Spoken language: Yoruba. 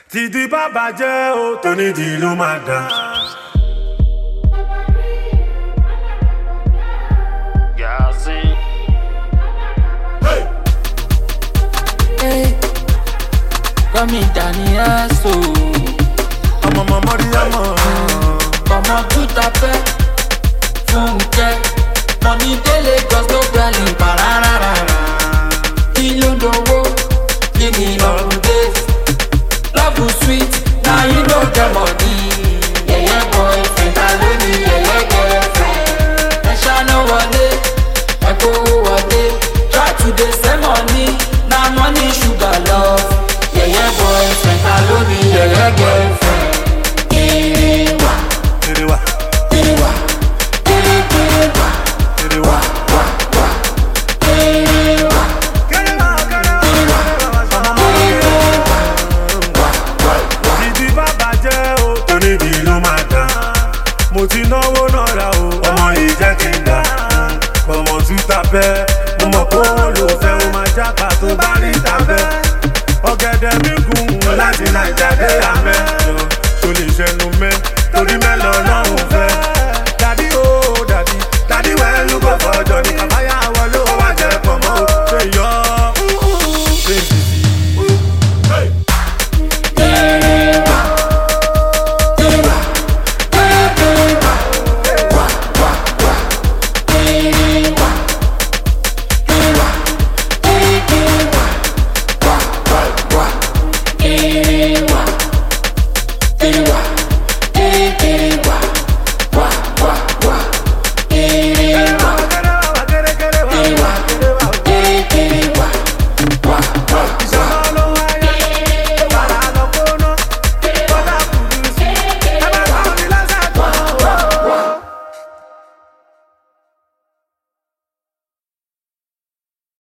Tìdí bàbá jẹ́ o, tónídìí ló máa dà. Kọ́mi dání ẹ̀sọ́. Ọmọ Mọ́ríyámọ̀. Ọmọ túta fẹ́ Fúnkẹ́. Money dey Lagos no dwelling pararara. Kí ló dowó? Give me love days. Love sweet, na you no get money. Yẹ̀yẹ́ boyfriend, ta ló ní yẹ̀yẹ́ girlfriend? Ẹ ṣáná wọlé, ẹ kówó wọlé. Try to dey save money, na money sugar love. Yẹ̀yẹ́ boyfriend, ta ló ní yẹ̀yẹ́ girlfriend? Erewa, Erewa, erewa, erewa, Erewa, wa, wa. Erewa, Kerewa, Tìdí bàbá jẹ́ o, tónídìí ló máa dà. Mo ti náwó náírà o, ọmọ yìí jẹ́ kí n dà. Ọmọ túta bẹ́, mo mọ̀ pé ó lò fẹ́, ó máa jápa tó bá rí ta bẹ́. Ọ̀gẹ̀dẹ̀ mi gùn láti Naija dé Amẹ́. Tó lè ṣẹnu mẹ́, torí mẹ́lọ lọ́hùn fẹ́. Dàdí o, dàdí wẹ́ẹ́lú kò fọjọ́ ní kàbáyà wọlé ó wá jẹ́ pọ̀ mọ́ o. Ṣé yọ ṣé ìsìsì? erewa, erewa, erewa, wa, wa, wa. Erewa, erewa, erewa, wa, wa, wa. Erewa, erewa.